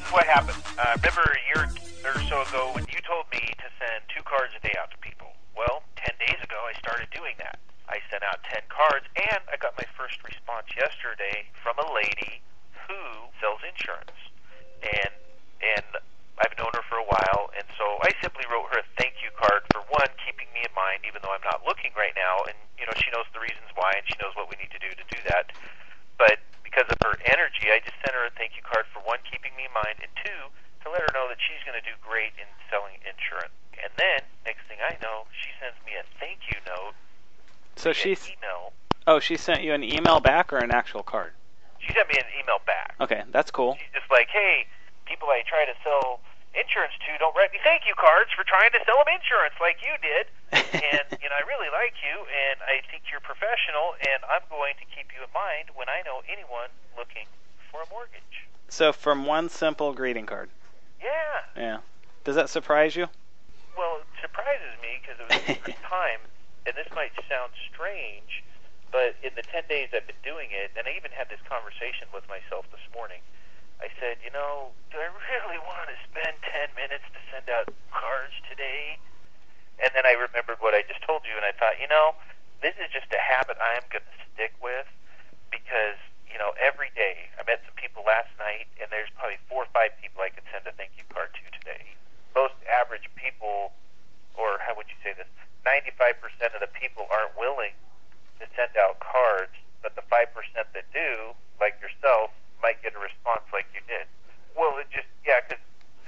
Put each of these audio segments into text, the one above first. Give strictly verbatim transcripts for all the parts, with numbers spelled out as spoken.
what happened. Uh, remember a year or so ago when you told me to send two cards a day out to people? Well, ten days ago I started doing that. I sent out ten cards, and I got my first response yesterday from a lady who sells insurance. And and I've known her for a while, and so I simply wrote her a thank you card for, one, keeping me in mind even though I'm not looking right now, and you know she knows the reasons why, and she knows what we need to do to do that. But because of her energy, I just sent her a thank you card for, one, keeping me in mind, and two, to let her know that she's going to do great in selling insurance. And then, next thing I know, she sends me a thank you note. So she's email. Oh, she sent you an email back or an actual card? She sent me an email back. Okay, that's cool. She's just like, hey, people I try to sell insurance to don't write me thank you cards for trying to sell them insurance like you did. And, you know, I really like you, and I think you're professional, and I'm going to keep you in mind when I know anyone looking for a mortgage. So from one simple greeting card. Yeah. Yeah. Does that surprise you? Well, it surprises me because it was the first time, and this might sound strange, but in the ten days I've been doing it, and I even had this conversation with myself this morning, I said, you know, do I really want to spend ten minutes to send out cards today? And then I remembered what I just told you, and I thought, you know, this is just a habit I'm going to stick with because, you know, every day, I met some people last night, and there's probably four or five people I could send a thank you card to today. Most average people, or how would you say this, ninety-five percent of the people aren't willing to send out cards, but the five percent that do, like yourself, might get a response like you did. Well, it just, yeah, because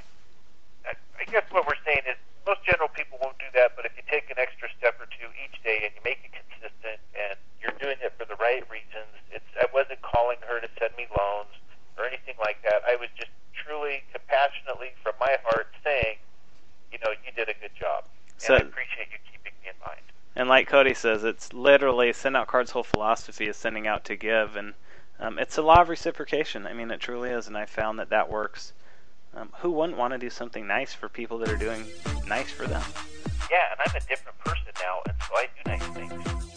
I, I guess what we're saying is most general people won't do that, but if you take an extra step or two each day and you make it consistent and you're doing it for the right reasons, it's, I wasn't calling her to send me loans or anything like that. I was just truly, compassionately, from my heart saying, you know, you did a good job. So, and I appreciate you keeping me in mind. And like Cody says, it's literally Send Out Cards' whole philosophy is sending out to give, and Um, it's a law of reciprocation. I mean, it truly is, and I found that that works. Um, who wouldn't want to do something nice for people that are doing nice for them? Yeah, and I'm a different person now, and so I do nice things.